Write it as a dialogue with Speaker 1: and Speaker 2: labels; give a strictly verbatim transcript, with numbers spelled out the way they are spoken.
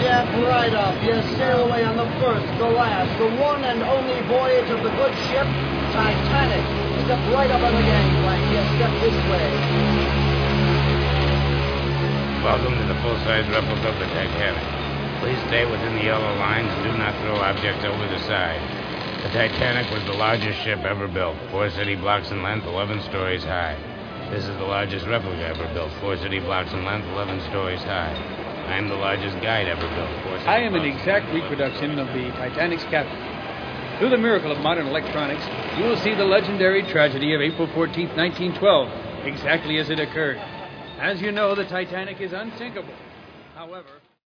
Speaker 1: up, right up. You sail away on the first, the last, the one and only voyage of the good ship, Titanic. Step right up on the gangplank. You step this way.
Speaker 2: Welcome to the full-size replica of the Titanic. Please stay within the yellow lines and do not throw objects over the side. The Titanic was the largest ship ever built, four city blocks in length, eleven stories high. This is the largest replica ever built, four city blocks in length, eleven stories high. I am the largest guide ever built, four city
Speaker 3: I am an
Speaker 2: blocks
Speaker 3: exact
Speaker 2: in length,
Speaker 3: reproduction of the Titanic's captain. Through the miracle of modern electronics, you will see the legendary tragedy of April fourteenth, nineteen twelve, exactly as it occurred. As you know, the Titanic is unsinkable. However...